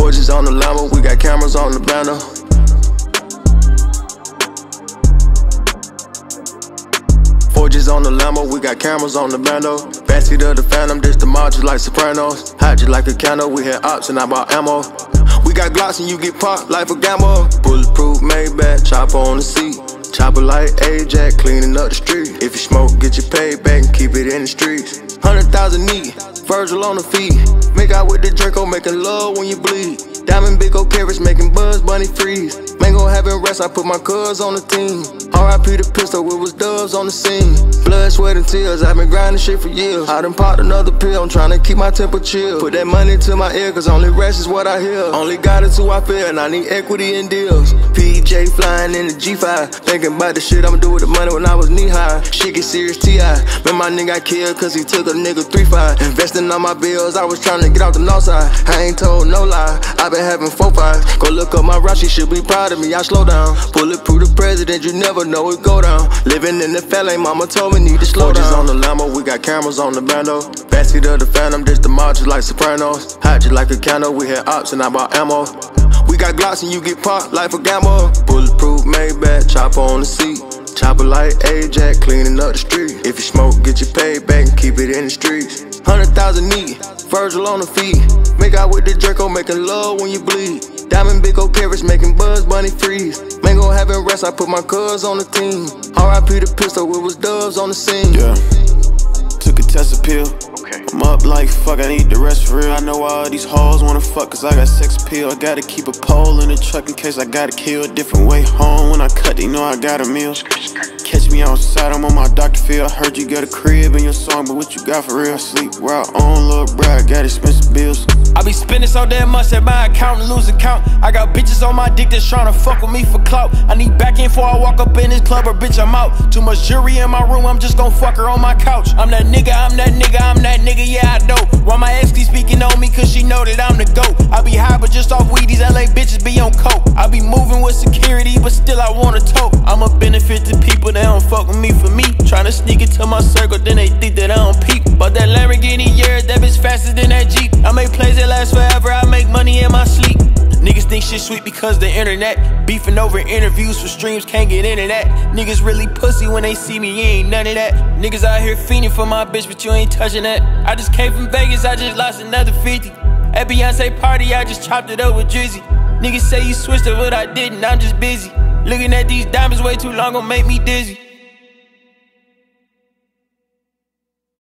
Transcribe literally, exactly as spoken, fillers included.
four G's on the Lambo, we got cameras on the banner. four G's on the Lambo, we got cameras on the bando. Backseat of the Phantom, this the march just like Sopranos. Hot just like a candle, we had ops and I bought ammo. We got Glocks and you get popped like a gamble. Bulletproof Maybach, chopper on the seat. Chopper like Ajax, cleaning up the street. If you smoke, get your payback and keep it in the streets. Hundred thousand neat, Virgil on the feet. Make out with the Draco, making love when you bleed. Diamond big old carrots, making Buzz Bunny freeze. Mango having rest, I put my cuz on the team. R I P the pistol, it was dubs on the scene. Blood, sweat, and tears, I've been grinding shit for years. I done popped another pill, I'm trying to keep my temper chill. Put that money to my ear, cause only rest is what I hear. Only got it to I feel, and I need equity in deals. P J flying in the G five. Thinking about the shit I'ma do with the money when I was knee high. Shit get serious T I. Man, my nigga got killed cause he took a nigga three five. Investing on my bills, I was trying to get off the north side. I ain't told no lie, I been having four fives. Go look up my route, she should be proud of me, I slow down. Bulletproof the president, you never know it go down. Living in the F L A, mama told me need to slow down. On the Lambo, we got cameras on the bando. Backseat of the Phantom, this the march just like Sopranos. Hot just like a candle, we had ops and I bought ammo. We got Glocks and you get popped like a gamble. Bulletproof Maybach, chopper on the seat. Chopper like Ajax, cleaning up the street. If you smoke, get your payback and keep it in the streets. Hundred thousand neat, Virgil on the feet. Make out with the Draco, making love when you bleed. Diamond big old carrots, making Buzz Bunny freeze. Mango having rest, I put my cuz on the team. R I P the pistol, it was dubs on the scene. Yeah, took a test appeal. Okay. I'm up like fuck, I need the rest for real. I know all these hoes wanna fuck cause I got sex appeal. I gotta keep a pole in the truck in case I gotta kill. Different way home when I cut, they know I got a meal. Catch me outside, I'm on my doctor field. I heard you got a crib in your song, but what you got for real? I sleep where I own, little bro, I got expensive bills. I be spending so damn much that my account and lose account. I got bitches on my dick that's tryna fuck with me for clout. I need back in before I walk up in this club or bitch I'm out. Too much jewelry in my room, I'm just gon' fuck her on my couch. I'm that nigga, I'm that nigga, I'm that nigga, yeah I know. Why my ex keep speaking on me cause she know that I'm the GOAT. I be high but just off weed, these L A bitches be on coke. I be moving with security but still I wanna tote. I'm a benefit to people that don't fuck with me for me. Tryna sneak into my circle then they think that I don't peep. But that Lamborghini, yeah, that bitch faster than that Jeep. I make plays that last forever, I make money in my sleep. Niggas think shit sweet because the internet. Beefing over interviews for streams, can't get into that. Niggas really pussy when they see me, you ain't none of that. Niggas out here fiending for my bitch, but you ain't touching that. I just came from Vegas, I just lost another fifty. At Beyonce party, I just chopped it up with Drizzy. Niggas say you switched up, but I didn't, I'm just busy. Looking at these diamonds way too long, gon' make me dizzy.